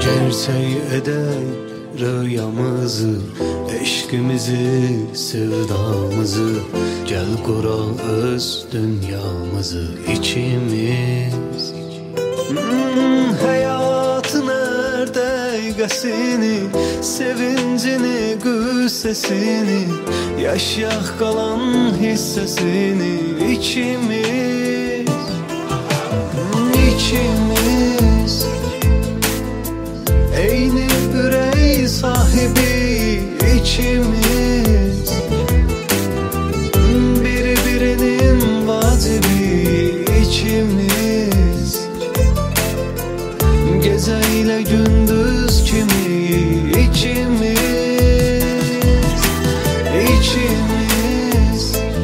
Gerçeği eder rüyamızı, eşkimizi, sevdamızı. Gel kur öz dünyamızı içimiz. Hayatın her dəqiqəsini, sevincini, qüssəsini, yaşayaq qalan hissəsini içimiz. İçimiz eyni ürək sahibi içimiz. Bir-birinin vacibi içimiz. Gecə ilə gündüz kimi içimiz. İçimiz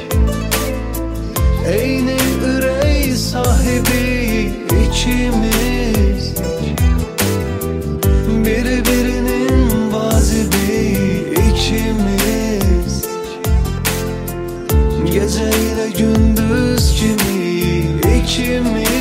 eyni ürək sahibi içimiz. Bir-birinin vazibi içimiz. Gece ile gündüz kimi içimiz.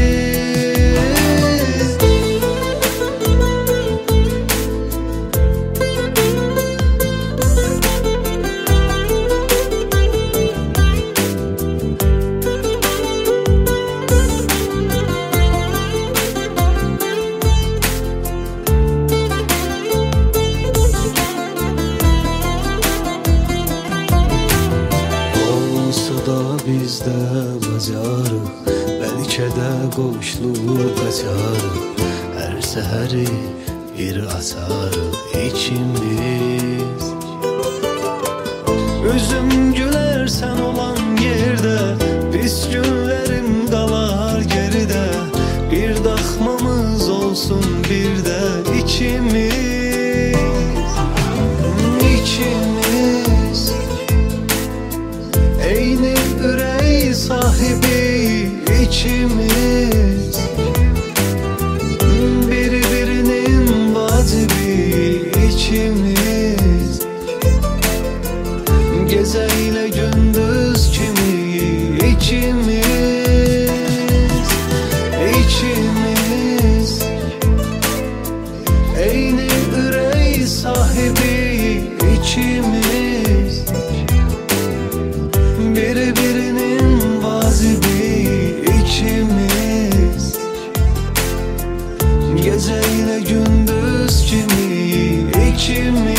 Bizdə bacarıq, bəlkə də qoşulub qaçarıq. Hər səhəri bir açarıq içimiz. Üzüm gülər sən olan yerdə, pis günlərim qalar geridə. Bir daxmamız olsun bir də içimiz. İçimiz eyni ürək sahibi içimiz. Bir-birinin vacibi içimiz. Gecə ilə gündüz kimi içimiz. İçimiz eyni ürək sahibi içimiz. Bir-birinin vazibi içimiz. Gece ile gündüz kimi içimiz.